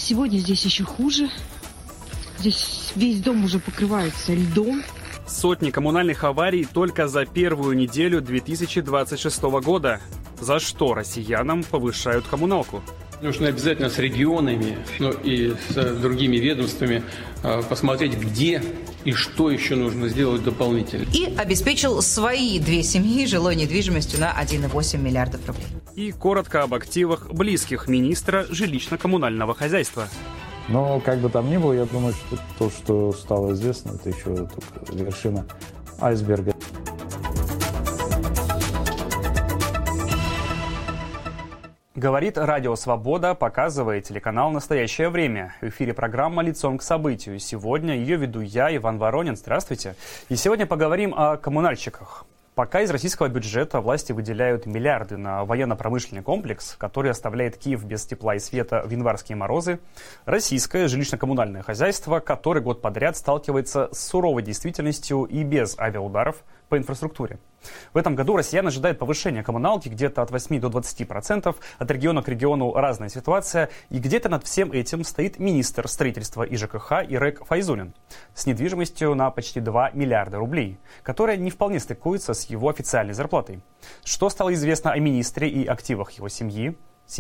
Сегодня здесь еще хуже. Здесь весь дом уже покрывается льдом. Сотни коммунальных аварий только за первую неделю 2026 года. За что россиянам повышают коммуналку? Нужно обязательно с регионами, и с другими ведомствами посмотреть, где и что еще нужно сделать дополнительно. И обеспечил свои 2 семьи жилой недвижимостью на 1,8 миллиардов рублей. И коротко об активах близких министра жилищно-коммунального хозяйства. Но как бы там ни было, я думаю, что то, что стало известно, это еще только вершина айсберга. Говорит Радио Свобода, показывает телеканал «Настоящее время». В эфире программа «Лицом к событию». Сегодня ее веду я, Иван Воронин. Здравствуйте. И сегодня поговорим о коммунальщиках. Пока из российского бюджета власти выделяют миллиарды на военно-промышленный комплекс, который оставляет Киев без тепла и света в январские морозы, российское жилищно-коммунальное хозяйство который год подряд сталкивается с суровой действительностью и без авиаударов по инфраструктуре. В этом году россиян ожидает повышение коммуналки где-то от 8 до 20%, от региона к региону разная ситуация, и где-то над всем этим стоит министр строительства и ЖКХ Ирек Файзуллин с недвижимостью на почти 2 миллиарда рублей, которая не вполне стыкуется с его официальной зарплатой. Что стало известно о министре и активах его семей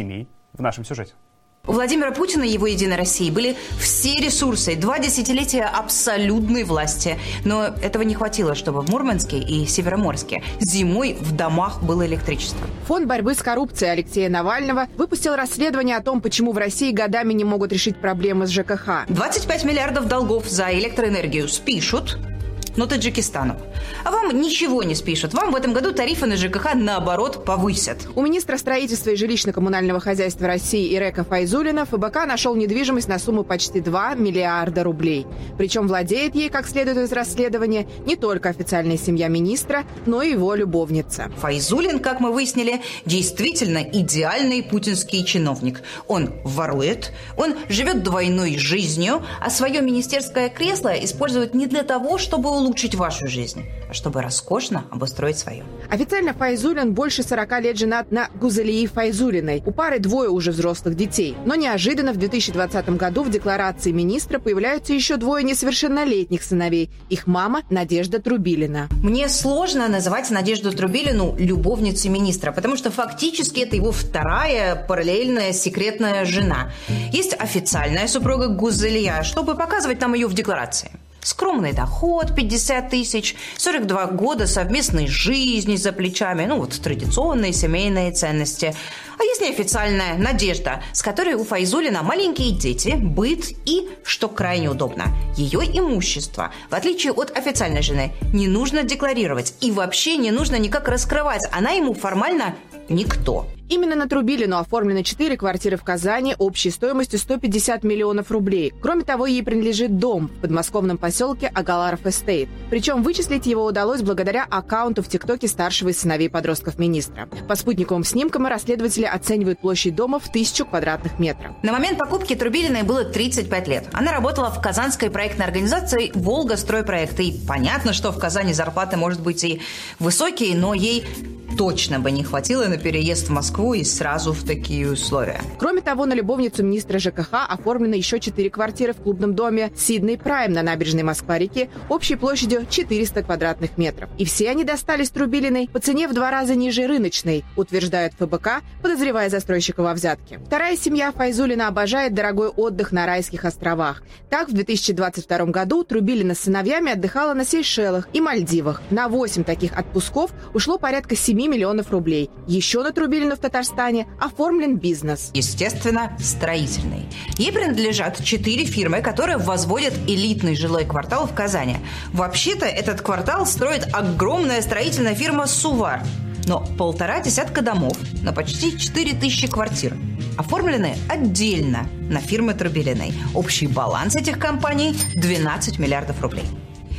в нашем сюжете. У Владимира Путина и его «Единой России» были все ресурсы, 2 десятилетия абсолютной власти. Но этого не хватило, чтобы в Мурманске и Североморске зимой в домах было электричество. Фонд борьбы с коррупцией Алексея Навального выпустил расследование о том, почему в России годами не могут решить проблемы с ЖКХ. 25 миллиардов долгов за электроэнергию спишут, но Таджикистану. А вам ничего не спишут. Вам в этом году тарифы на ЖКХ, наоборот, повысят. У министра строительства и жилищно-коммунального хозяйства России Ирека Файзуллина ФБК нашел недвижимость на сумму почти 2 миллиарда рублей. Причем владеет ей, как следует из расследования, не только официальная семья министра, но и его любовница. Файзуллин, как мы выяснили, действительно идеальный путинский чиновник. Он ворует, он живет двойной жизнью, а свое министерское кресло использует не для того, чтобы улучшить вашу жизнь, а чтобы роскошно обустроить свою. Официально Файзуллин больше 40 лет женат на Гузалии Файзуллиной. У пары 2 уже взрослых детей. Но неожиданно в 2020 году в декларации министра появляются еще 2 несовершеннолетних сыновей. Их мама Надежда Трубилина. Мне сложно называть Надежду Трубилину любовницей министра, потому что фактически это его 2-я параллельная секретная жена. Есть официальная супруга Гузалия, чтобы показывать нам ее в декларации. Скромный доход, 50 тысяч, 42 года совместной жизни за плечами, традиционные семейные ценности. А есть неофициальная Надежда, с которой у Файзуллина маленькие дети, быт и, что крайне удобно, ее имущество, в отличие от официальной жены, не нужно декларировать и вообще не нужно никак раскрывать. Она ему формально никто. Именно на Трубилину оформлены 4 квартиры в Казани общей стоимостью 150 миллионов рублей. Кроме того, ей принадлежит дом в подмосковном поселке Агаларов Эстейт. Причем вычислить его удалось благодаря аккаунту в ТикТоке старшего из сыновей подростков министра. По спутниковым снимкам расследователи оценивают площадь дома в 1000 квадратных метров. На момент покупки Трубилиной было 35 лет. Она работала в казанской проектной организации «Волга-стройпроект». И понятно, что в Казани зарплаты, может быть, и высокие, но ей точно бы не хватило на переезд в Москву и сразу в такие условия. Кроме того, на любовницу министра ЖКХ оформлены еще 4 квартиры в клубном доме «Сидней Прайм» на набережной Москва-реки общей площадью 400 квадратных метров. И все они достались Трубилиной по цене в 2 раза ниже рыночной, утверждает ФБК, подозревая застройщика во взятке. 2-я семья Файзуллина обожает дорогой отдых на райских островах. Так, в 2022 году Трубилина с сыновьями отдыхала на Сейшелах и Мальдивах. На 8 таких отпусков ушло порядка 7 миллионов рублей. Еще на Трубилину в Татарстане оформлен бизнес. Естественно, строительный. Ей принадлежат 4 фирмы, которые возводят элитный жилой квартал в Казани. Вообще-то этот квартал строит огромная строительная фирма «Сувар». Но 1,5 десятка домов на почти 4000 квартир оформлены отдельно на фирмы Трубилиной. Общий баланс этих компаний – 12 миллиардов рублей.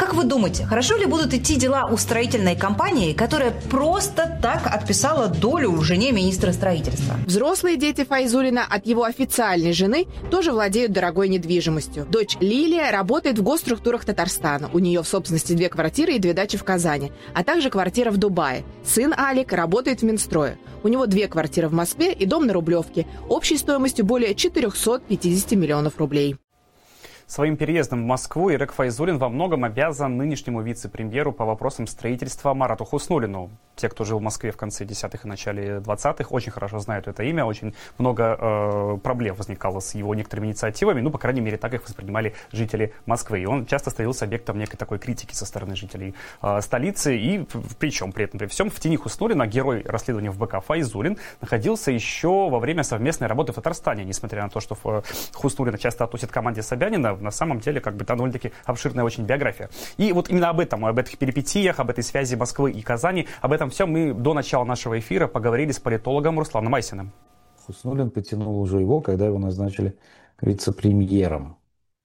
Как вы думаете, хорошо ли будут идти дела у строительной компании, которая просто так отписала долю жене министра строительства? Взрослые дети Файзуллина от его официальной жены тоже владеют дорогой недвижимостью. Дочь Лилия работает в госструктурах Татарстана. У нее в собственности 2 квартиры и 2 дачи в Казани, а также квартира в Дубае. Сын Алик работает в Минстрое. У него 2 квартиры в Москве и дом на Рублевке, общей стоимостью более 450 миллионов рублей. Своим переездом в Москву Ирек Файзуллин во многом обязан нынешнему вице-премьеру по вопросам строительства Марату Хуснуллину. Те, кто жил в Москве в конце 10-х и начале 20-х, очень хорошо знают это имя. Очень много проблем возникало с его некоторыми инициативами. Ну, по крайней мере, так их воспринимали жители Москвы. И он часто становился объектом некой такой критики со стороны жителей столицы. И причем при этом, при всем, в тени Хуснуллина герой расследования ФБК Файзуллин находился еще во время совместной работы в Татарстане. Несмотря на то, что Хуснуллина часто относит к команде Собянина, на самом деле, там довольно-таки обширная очень биография. И вот именно об этом, об этих перипетиях, об этой связи Москвы и Казани, об этом всем мы до начала нашего эфира поговорили с политологом Русланом Айсиным. Хуснуллин потянул уже его, когда его назначили вице-премьером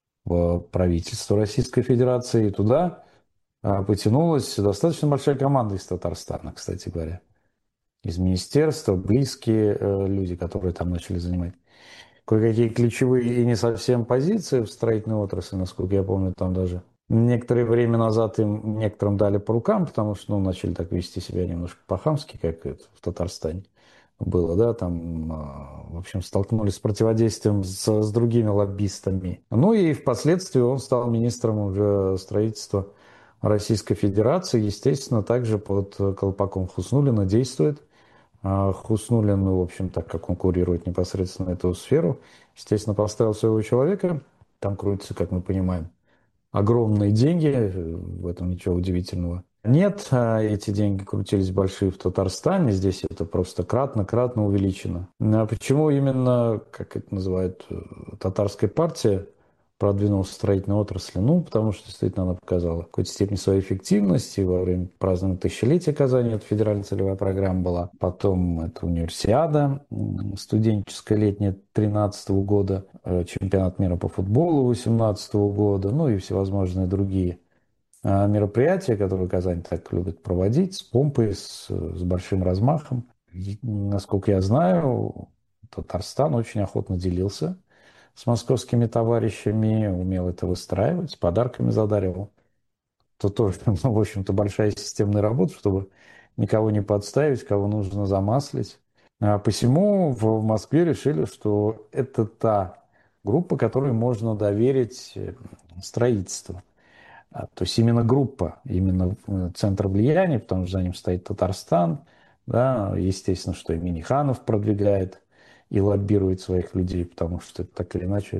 в правительство Российской Федерации. И туда потянулась достаточно большая команда из Татарстана, кстати говоря. Из министерства, близкие люди, которые там начали занимать кое-какие ключевые и не совсем позиции в строительной отрасли, насколько я помню, там даже некоторое время назад им некоторым дали по рукам, потому что начали так вести себя немножко по-хамски, как это в Татарстане было, да, там, в общем, столкнулись с противодействием с другими лоббистами. Ну и впоследствии он стал министром уже строительства Российской Федерации, естественно, также под колпаком Хуснуллина действует. Хуснуллин, в общем, так как он курирует непосредственно эту сферу, естественно, поставил своего человека. Там крутятся, как мы понимаем, огромные деньги, в этом ничего удивительного нет. Эти деньги крутились большие в Татарстане, здесь это просто кратно увеличено. Почему именно, как это называют, татарская партия продвинулась в строительной отрасли? Ну, потому что действительно она показала в какой-то степени свою эффективность. И во время празднования тысячелетия Казани это федеральная целевая программа была. Потом это универсиада студенческая летняя 2013 года, чемпионат мира по футболу 2018 года, ну и всевозможные другие мероприятия, которые Казань так любит проводить, с помпой, с большим размахом. И, насколько я знаю, Татарстан очень охотно делился с московскими товарищами, умел это выстраивать, с подарками задаривал. Это тоже, в общем-то, большая системная работа, чтобы никого не подставить, кого нужно замаслить. Посему в Москве решили, что это та группа, которой можно доверить строительство. То есть именно группа, именно центр влияния, потому что за ним стоит Татарстан. Да, естественно, что и Миниханов продвигает и лоббирует своих людей, потому что это так или иначе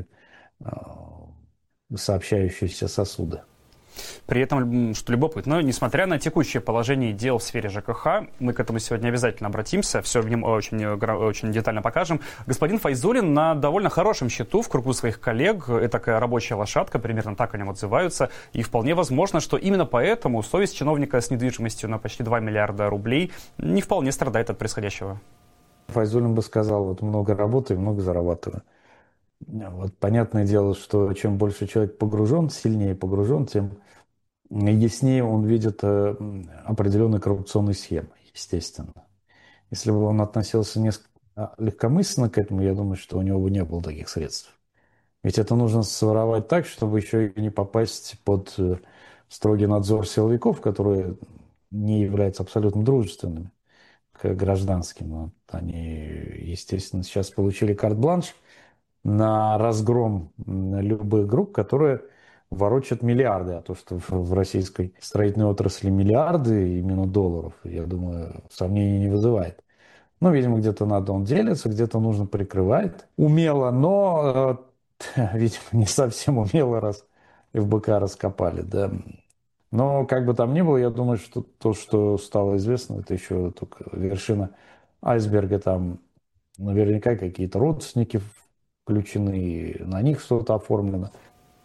сообщающиеся сосуды. При этом, что любопытно, несмотря на текущее положение дел в сфере ЖКХ, мы к этому сегодня обязательно обратимся, все в нем очень детально покажем. Господин Файзуллин на довольно хорошем счету в кругу своих коллег, это такая рабочая лошадка, примерно так о нем отзываются, и вполне возможно, что именно поэтому совесть чиновника с недвижимостью на почти 2 миллиарда рублей не вполне страдает от происходящего. Файзуллин бы сказал, вот много работаю, много зарабатываю. Вот понятное дело, что чем больше человек погружен, сильнее погружен, тем яснее он видит определенные коррупционные схемы, естественно. Если бы он относился несколько легкомысленно к этому, я думаю, что у него бы не было таких средств. Ведь это нужно своровать так, чтобы еще и не попасть под строгий надзор силовиков, которые не являются абсолютно дружественными к гражданским. Вот они, естественно, сейчас получили карт-бланш на разгром любых групп, которые ворочат миллиарды. А то, что в российской строительной отрасли миллиарды именно долларов, я думаю, сомнений не вызывает. Ну, видимо, где-то надо он делится, где-то нужно прикрывает. Умело, но, видимо, не совсем умело, раз ФБК раскопали, да. Но, как бы там ни было, я думаю, что то, что стало известно, это еще только вершина айсберга. Там наверняка какие-то родственники включены, на них что-то оформлено.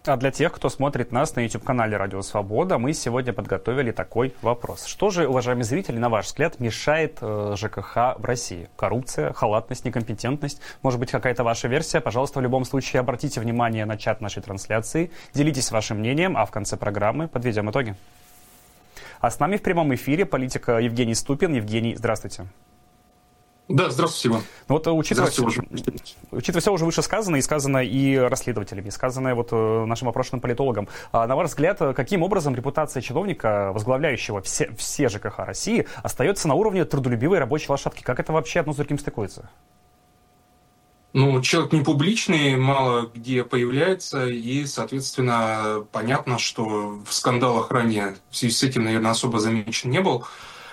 А для тех, кто смотрит нас на YouTube-канале «Радио Свобода», мы сегодня подготовили такой вопрос. Что же, уважаемые зрители, на ваш взгляд, мешает ЖКХ в России? Коррупция, халатность, некомпетентность? Может быть, какая-то ваша версия? Пожалуйста, в любом случае обратите внимание на чат нашей трансляции, делитесь вашим мнением, а в конце программы подведем итоги. А с нами в прямом эфире политик Евгений Ступин. Евгений, здравствуйте. Да, здравствуйте, Иван. Ну, вот учитывая все уже вышесказанное, и сказанное и расследователями, и сказанное вот нашим опрошенным политологам, на ваш взгляд, каким образом репутация чиновника, возглавляющего все ЖКХ России, остается на уровне трудолюбивой рабочей лошадки? Как это вообще одно с другим стыкуется? Ну, человек не публичный, мало где появляется, и, соответственно, понятно, что в скандалах ранее в связи с этим, наверное, особо замечен не был.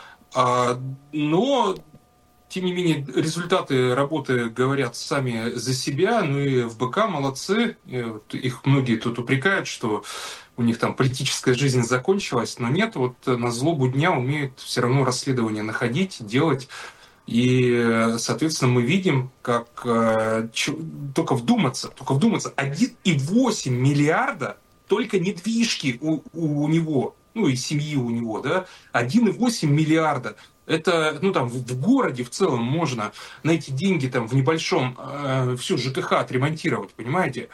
Но тем не менее, результаты работы говорят сами за себя, ну и ФБК молодцы. Их многие тут упрекают, что у них там политическая жизнь закончилась, но нет, вот на злобу дня умеют все равно расследования находить, делать. И, соответственно, мы видим, как только вдуматься, 1,8 миллиарда только недвижки у него, ну и семьи у него, да, 1,8 миллиарда. Это, ну там, в городе в целом можно на эти деньги там в небольшом всю ЖКХ отремонтировать, понимаете?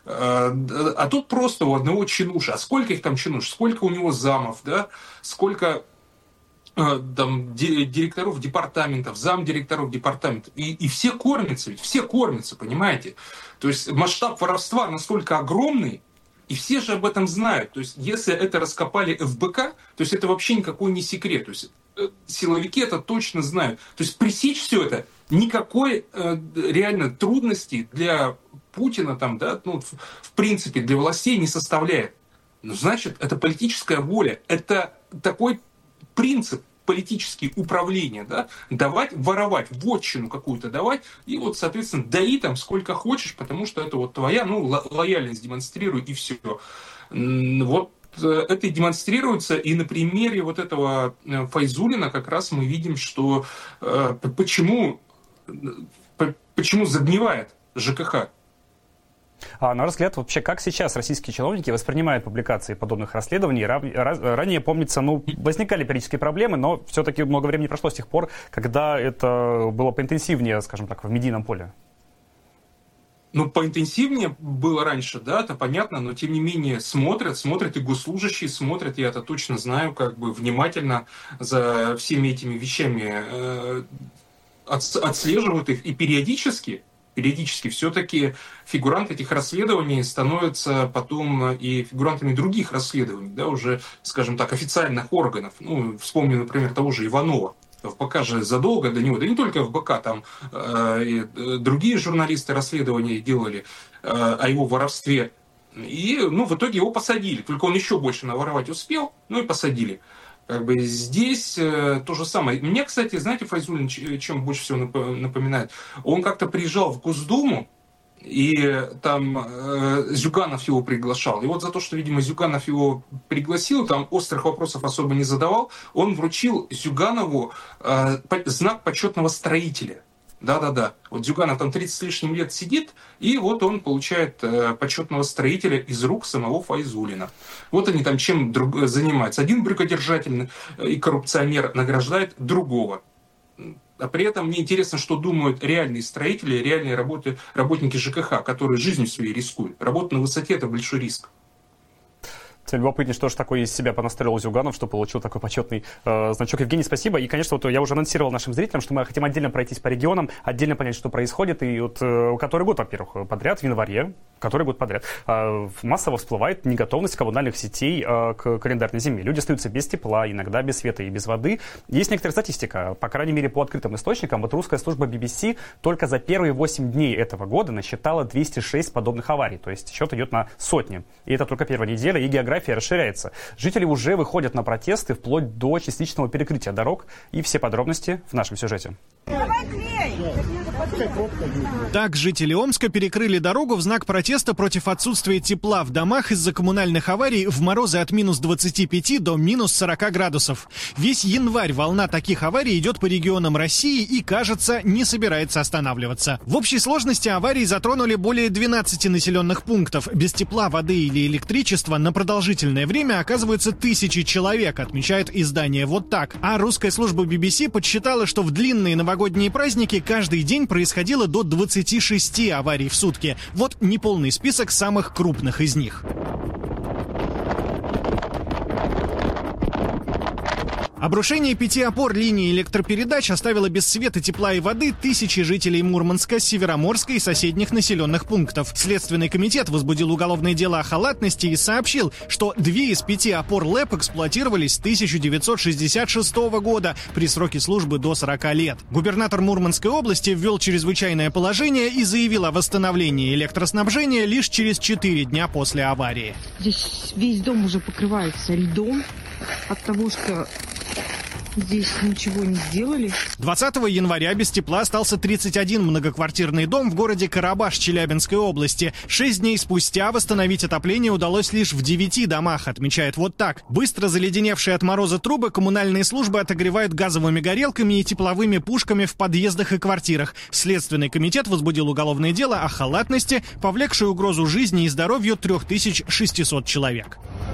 А тут просто у одного чинуша. А сколько их там чинуш? Сколько у него замов, да? Сколько там директоров департаментов, замдиректоров департаментов. И все кормятся, понимаете? То есть масштаб воровства настолько огромный, и все же об этом знают. То есть если это раскопали ФБК, то есть это вообще никакой не секрет. То есть силовики это точно знают. То есть пресечь все это никакой реально трудности для Путина, там, да, ну, в принципе, для властей не составляет. Ну, значит, это политическая воля. Это такой принцип политические управления, да, давать, воровать, вотчину какую-то давать, и вот, соответственно, даи там сколько хочешь, потому что это вот твоя, ну, лояльность демонстрируй, и все. Вот это и демонстрируется, и на примере вот этого Файзуллина как раз мы видим, что почему загнивает ЖКХ. А на ваш взгляд, вообще, как сейчас российские чиновники воспринимают публикации подобных расследований? Ранее, помнится, ну, возникали периодические проблемы, но все-таки много времени прошло с тех пор, когда это было поинтенсивнее, скажем так, в медийном поле. Ну, поинтенсивнее было раньше, да, это понятно, но тем не менее смотрят и госслужащие смотрят, я это точно знаю, как бы внимательно за всеми этими вещами отслеживают их, и периодически все-таки фигуранты этих расследований становятся потом и фигурантами других расследований, да, уже, скажем так, официальных органов. Ну, вспомним, например, того же Иванова. ФБК же задолго до него, да не только ФБК, там и другие журналисты расследования делали о его воровстве. И, ну, в итоге его посадили. Только он еще больше наворовать успел, ну и посадили. Как бы здесь то же самое. Мне, кстати, знаете, Файзуллин чем больше всего напоминает? Он как-то приезжал в Госдуму, и там Зюганов его приглашал. И вот за то, что, видимо, Зюганов его пригласил, там острых вопросов особо не задавал, он вручил Зюганову знак почетного строителя. Да-да-да. Вот Зюганов там 30 с лишним лет сидит, и вот он получает почетного строителя из рук самого Файзуллина. Вот они там чем занимаются. Один брюкодержатель и коррупционер награждает другого. А при этом мне интересно, что думают реальные строители, реальные работники ЖКХ, которые жизнью своей рискуют. Работа на высоте – это большой риск. Тем любопытнее, что же такое из себя понастроил Зюганов, что получил такой почетный значок. Евгений, спасибо. И, конечно, вот я уже анонсировал нашим зрителям, что мы хотим отдельно пройтись по регионам, отдельно понять, что происходит. И вот который год, во-первых, подряд, в январе, который год подряд, массово всплывает неготовность коммунальных сетей к календарной зиме. Люди остаются без тепла, иногда без света и без воды. Есть некоторая статистика, по крайней мере, по открытым источникам. Вот русская служба BBC только за первые 8 дней этого года насчитала 206 подобных аварий. То есть счет идет на сотни. И это только первая неделя, и география расширяется. Жители уже выходят на протесты вплоть до частичного перекрытия дорог. И все подробности в нашем сюжете. Давай клей! Так жители Омска перекрыли дорогу в знак протеста против отсутствия тепла в домах из-за коммунальных аварий в морозы от минус 25 до минус 40 градусов. Весь январь волна таких аварий идет по регионам России и, кажется, не собирается останавливаться. В общей сложности аварии затронули более 12 населенных пунктов. Без тепла, воды или электричества на продолжительное время оказываются тысячи человек, отмечает издание «Вот так». А русская служба BBC подсчитала, что в длинные новогодние праздники каждый день происходило до 26 аварий в сутки. Вот неполный список самых крупных из них. Обрушение 5 опор линии электропередач оставило без света, тепла и воды тысячи жителей Мурманска, Североморска и соседних населенных пунктов. Следственный комитет возбудил уголовное дело о халатности и сообщил, что 2 из 5 опор ЛЭП эксплуатировались с 1966 года при сроке службы до 40 лет. Губернатор Мурманской области ввел чрезвычайное положение и заявил о восстановлении электроснабжения лишь через 4 дня после аварии. Здесь весь дом уже покрывается льдом от того, что здесь ничего не сделали. 20 января без тепла остался 31 многоквартирный дом в городе Карабаш Челябинской области. 6 дней спустя восстановить отопление удалось лишь в 9 домах, отмечает «Вот так». Быстро заледеневшие от мороза трубы коммунальные службы отогревают газовыми горелками и тепловыми пушками в подъездах и квартирах. Следственный комитет возбудил уголовное дело о халатности, повлекшей угрозу жизни и здоровью 3600 человек.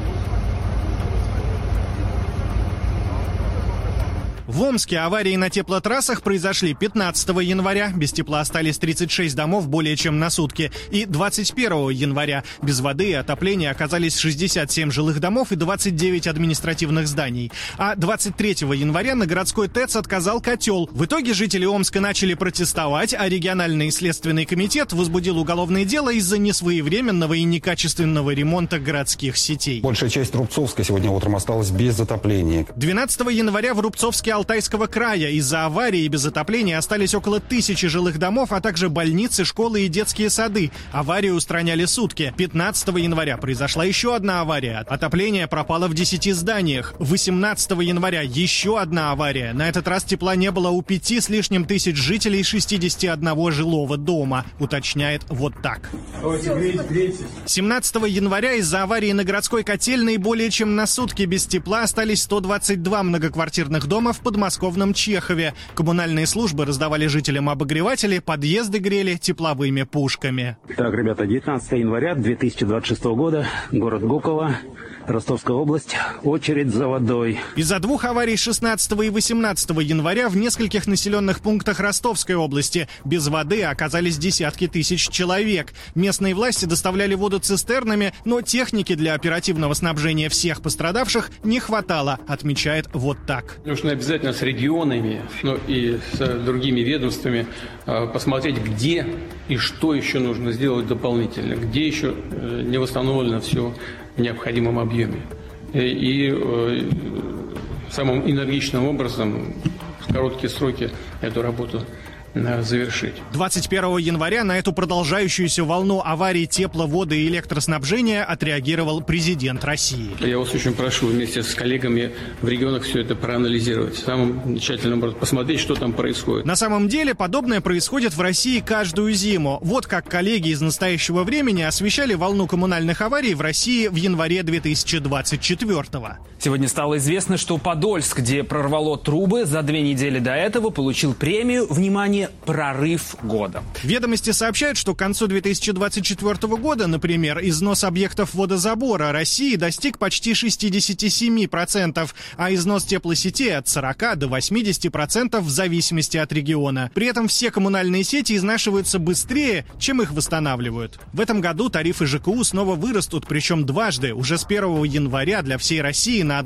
В Омске аварии на теплотрассах произошли 15 января. Без тепла остались 36 домов более чем на сутки. И 21 января без воды и отопления оказались 67 жилых домов и 29 административных зданий. А 23 января на городской ТЭЦ отказал котел. В итоге жители Омска начали протестовать, а региональный следственный комитет возбудил уголовное дело из-за несвоевременного и некачественного ремонта городских сетей. Большая часть Рубцовска сегодня утром осталась без отопления. 12 января в Рубцовске Алтайского края из-за аварии и без отопления остались около 1000 жилых домов, а также больницы, школы и детские сады. Аварию устраняли сутки. 15 января произошла еще одна авария. Отопление пропало в 10 зданиях. 18 января еще одна авария. На этот раз тепла не было у 5 с лишним тысяч жителей 61 жилого дома, уточняет «Вот так». 17 января из-за аварии на городской котельной более чем на сутки без тепла остались 122 многоквартирных дома в подмосковном Чехове. Коммунальные службы раздавали жителям обогреватели, подъезды грели тепловыми пушками. Так, ребята, 19 января 2026 года, город Гуково, Ростовская область, очередь за водой. Из-за 2 аварий 16 и 18 января в нескольких населенных пунктах Ростовской области без воды оказались десятки тысяч человек. Местные власти доставляли воду цистернами, но техники для оперативного снабжения всех пострадавших не хватало, отмечает «Вот так». Нужно обязательно с регионами, и с другими ведомствами посмотреть, где и что еще нужно сделать дополнительно, где еще не восстановлено все в необходимом объеме. И самым энергичным образом в короткие сроки эту работу завершить. 21 января на эту продолжающуюся волну аварий тепло-, воды и электроснабжения отреагировал президент России. Я вас очень прошу вместе с коллегами в регионах все это проанализировать. Самым тщательным образом посмотреть, что там происходит. На самом деле подобное происходит в России каждую зиму. Вот как коллеги из настоящего времени освещали волну коммунальных аварий в России в январе 2024-го. Сегодня стало известно, что Подольск, где прорвало трубы, за 2 недели до этого получил премию, внимание, «Прорыв года». Ведомости сообщают, что к концу 2024 года, например, износ объектов водозабора России достиг почти 67%, а износ теплосетей от 40 до 80% в зависимости от региона. При этом все коммунальные сети изнашиваются быстрее, чем их восстанавливают. В этом году тарифы ЖКУ снова вырастут, причем дважды, уже с 1 января для всей России на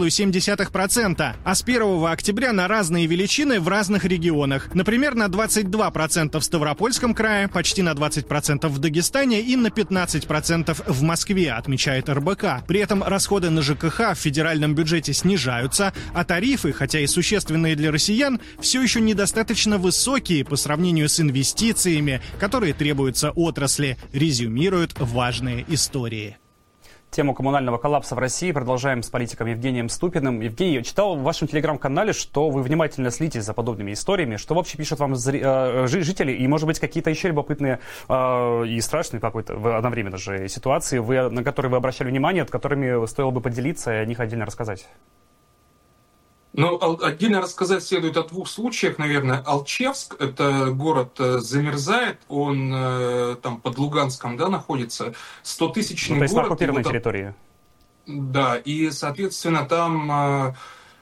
1,7%, а с 1 октября на разные величины в разных регионах. Например, на 22% в Ставропольском крае, почти на 20% в Дагестане и на 15% в Москве, отмечает РБК. При этом расходы на ЖКХ в федеральном бюджете снижаются, а тарифы, хотя и существенные для россиян, все еще недостаточно высокие по сравнению с инвестициями, которые требуются отрасли, резюмируют важные истории. Тему коммунального коллапса в России продолжаем с политиком Евгением Ступиным. Евгений, читал в вашем телеграм-канале, что вы внимательно следите за подобными историями. Что вообще пишут вам жители? И, может быть, какие-то еще любопытные и страшные какой-то одновременно же ситуации, на которые вы обращали внимание, которыми стоило бы поделиться и о них отдельно рассказать? Ну, отдельно рассказать следует о двух случаях, наверное. Алчевск, это город замерзает, он там под Луганском, да, находится, 100-тысячный город. То есть на оккупированной территории. Да, и, соответственно, там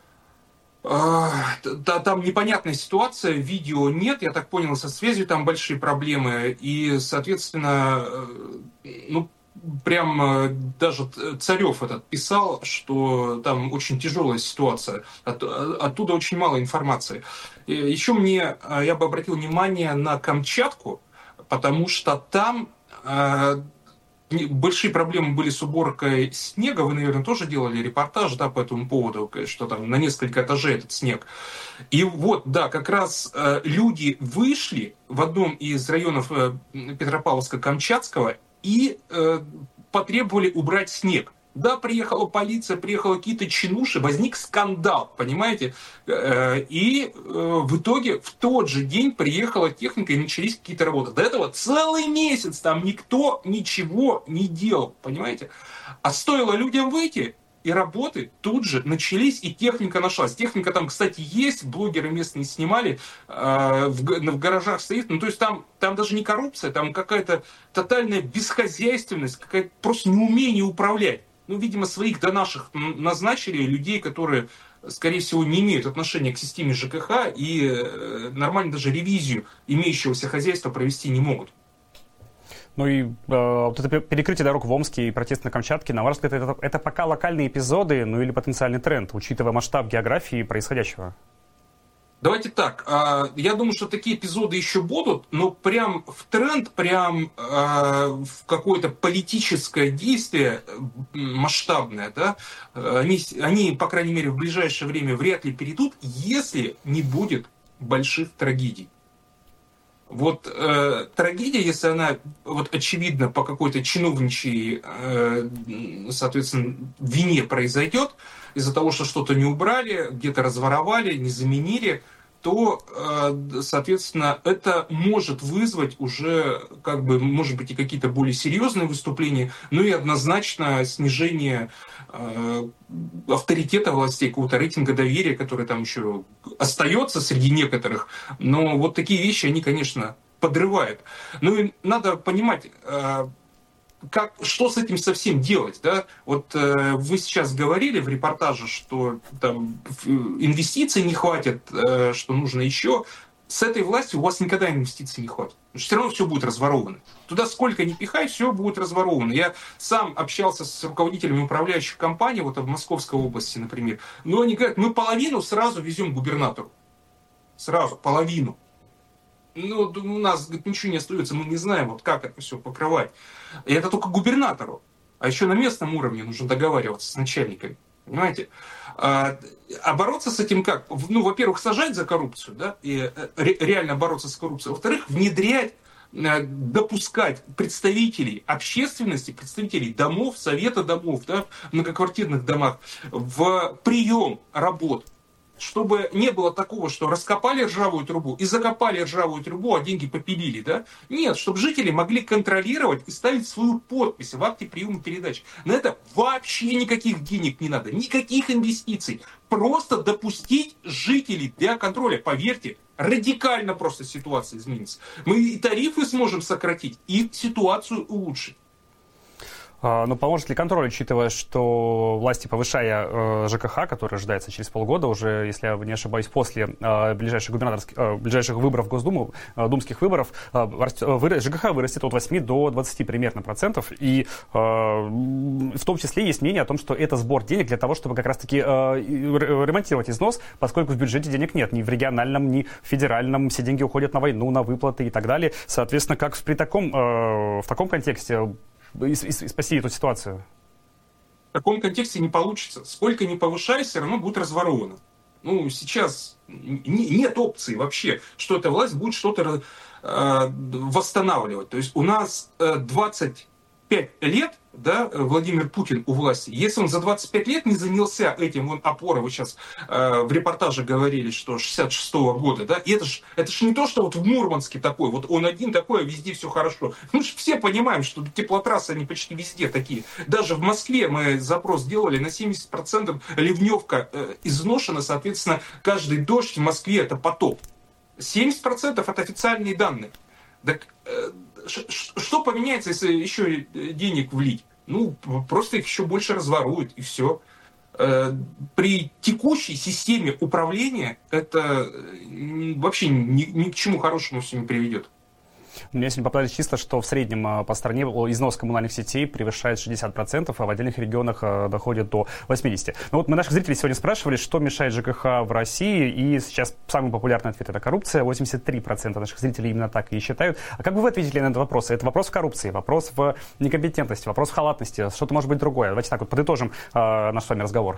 непонятная ситуация, видео нет, я так понял, со связью там большие проблемы, и, соответственно, ну, прям даже Царев этот писал, что там очень тяжелая ситуация, оттуда очень мало информации. Еще я бы обратил внимание на Камчатку, потому что там большие проблемы были с уборкой снега. Вы, наверное, тоже делали репортаж, да, по этому поводу, что там на несколько этажей этот снег. И вот, да, как раз люди вышли в одном из районов Петропавловска-Камчатского и потребовали убрать снег. Да, приехала полиция, приехали какие-то чинуши, возник скандал, понимаете? И в итоге в тот же день приехала техника и начались какие-то работы. До этого целый месяц там никто ничего не делал, понимаете? А стоило людям выйти, и работы тут же начались, и техника нашлась. Техника там, кстати, есть, блогеры местные снимали, в гаражах стоит. Ну, то есть там даже не коррупция, там какая-то тотальная бесхозяйственность, какая-то просто неумение управлять. Ну, видимо, своих до наших назначили людей, которые, скорее всего, не имеют отношения к системе ЖКХ и нормально даже ревизию имеющегося хозяйства провести не могут. Ну и вот это перекрытие дорог в Омске и протест на Камчатке, на ваш взгляд, это пока локальные эпизоды, ну или потенциальный тренд, учитывая масштаб географии происходящего? Давайте так, я думаю, что такие эпизоды еще будут, но прям в тренд, прям в какое-то политическое действие масштабное, да, они, по крайней мере, в ближайшее время вряд ли перейдут, если не будет больших трагедий. Вот трагедия, если она вот очевидно по какой-то чиновничьей, соответственно, вине произойдет, из-за того, что что-то не убрали, где-то разворовали, не заменили, то, соответственно, это может вызвать уже, как бы, может быть, и какие-то более серьезные выступления, но и однозначно снижение авторитета властей, какого-то рейтинга доверия, который там еще остается среди некоторых. Но вот такие вещи, они, конечно, подрывают. Ну и надо понимать, что с этим совсем делать, да? Вот вы сейчас говорили в репортаже, что там инвестиций не хватит, что нужно еще. С этой властью у вас никогда инвестиций не хватит. Все равно все будет разворовано. Туда сколько ни пихай, все будет разворовано. Я сам общался с руководителями управляющих компаний, вот в Московской области, например. Но они говорят, мы половину сразу везем губернатору. Сразу, половину. Ну, у нас, говорит, ничего не остается, мы не знаем, вот как это все покрывать. И это только губернатору. А еще на местном уровне нужно договариваться с начальниками. Понимаете? А бороться с этим как? Ну, во-первых, сажать за коррупцию, да, и реально бороться с коррупцией. Во-вторых, внедрять, допускать представителей общественности, представителей домов, совета домов, да, в многоквартирных домах в прием работ. Чтобы не было такого, что раскопали ржавую трубу и закопали ржавую трубу, а деньги попилили, да? Нет, чтобы жители могли контролировать и ставить свою подпись в акте приема передач. На это вообще никаких денег не надо, никаких инвестиций. Просто допустить жителей для контроля. Поверьте, радикально просто ситуация изменится. Мы и тарифы сможем сократить, и ситуацию улучшить. Но поможет ли контроль, учитывая, что власти, повышая ЖКХ, который ожидается через полгода, уже, если я не ошибаюсь, после ближайших выборов в Госдуму, думских выборов, ЖКХ вырастет от 8 до 20 примерно процентов. И в том числе есть мнение о том, что это сбор денег для того, чтобы как раз-таки ремонтировать износ, поскольку в бюджете денег нет. Ни в региональном, ни в федеральном. Все деньги уходят на войну, на выплаты и так далее. Соответственно, как в таком контексте спасти эту ситуацию? В таком контексте не получится. Сколько ни повышай, все равно будет разворовано. Ну, сейчас нет опции вообще, что эта власть будет что-то восстанавливать. То есть у нас 25 25 лет, да, Владимир Путин у власти, если он за 25 лет не занялся этим, вон опора, вы сейчас в репортаже говорили, что 66-го года, да, и это ж не то, что вот в Мурманске такой, вот он один такой, а везде все хорошо. Мы же все понимаем, что теплотрассы, они почти везде такие. Даже в Москве мы запрос делали, на 70% ливневка изношена, соответственно, каждый дождь в Москве это потоп. 70% это официальные данные. Так что поменяется, если еще денег влить? Ну, просто их еще больше разворуют, и все. При текущей системе управления это вообще ни к чему хорошему все не приведет. У меня сегодня попадали числа, что в среднем по стране износ коммунальных сетей превышает 60%, а в отдельных регионах доходит до 80%. Но вот мы наших зрителей сегодня спрашивали, что мешает ЖКХ в России, и сейчас самый популярный ответ – это коррупция. 83% наших зрителей именно так и считают. А как бы вы ответили на этот вопрос? Это вопрос в коррупции, вопрос в некомпетентности, вопрос в халатности, что-то может быть другое. Давайте так вот подытожим наш с вами разговор.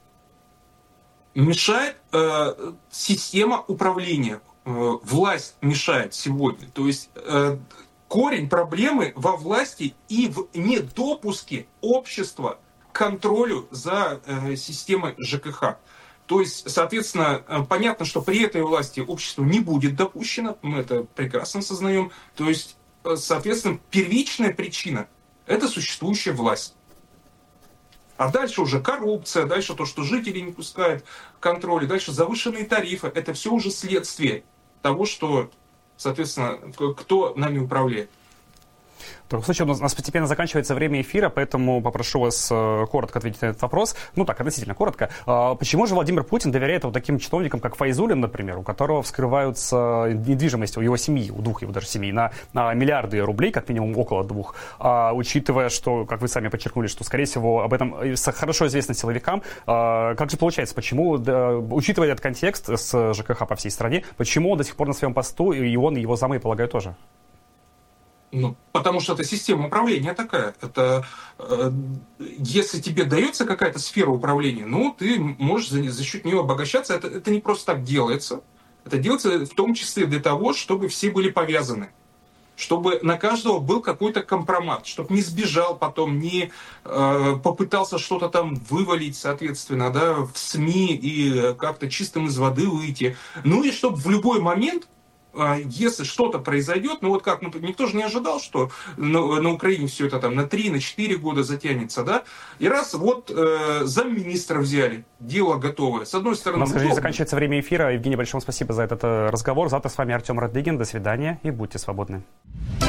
Мешает система управления. Власть мешает сегодня. То есть корень проблемы во власти и в недопуске общества к контролю за системой ЖКХ. То есть, соответственно, понятно, что при этой власти общество не будет допущено, мы это прекрасно осознаем. То есть, соответственно, первичная причина – это существующая власть. А дальше уже коррупция, дальше то, что жители не пускают контроля, дальше завышенные тарифы. Это все уже следствие того, что, соответственно, кто нами управляет. В таком случае у нас постепенно заканчивается время эфира, поэтому попрошу вас коротко ответить на этот вопрос. Ну так, относительно коротко. Почему же Владимир Путин доверяет вот таким чиновникам, как Файзуллин, например, у которого вскрываются недвижимость у его семьи, у двух его даже семей, на миллиарды рублей, как минимум около 2, учитывая, что, как вы сами подчеркнули, что, скорее всего, об этом хорошо известно силовикам. Как же получается, почему, учитывая этот контекст с ЖКХ по всей стране, почему он до сих пор на своем посту, и он, и его замы, полагаю, тоже? Ну, потому что это система управления такая. Это если тебе дается какая-то сфера управления, ну, ты можешь за счет нее обогащаться. Это не просто так делается. Это делается в том числе для того, чтобы все были повязаны. Чтобы на каждого был какой-то компромат, чтобы не сбежал потом, не попытался что-то там вывалить, соответственно, да, в СМИ и как-то чистым из воды выйти. Ну и чтобы в любой момент, если что-то произойдет, ну вот как, никто же не ожидал, что на Украине все это там на 3-4 года затянется, да, и раз вот замминистра взяли, дело готовое. С одной стороны... У нас, к сожалению, заканчивается время эфира. Евгений, большое спасибо за этот разговор. Завтра с вами Артем Радыгин. До свидания и будьте свободны.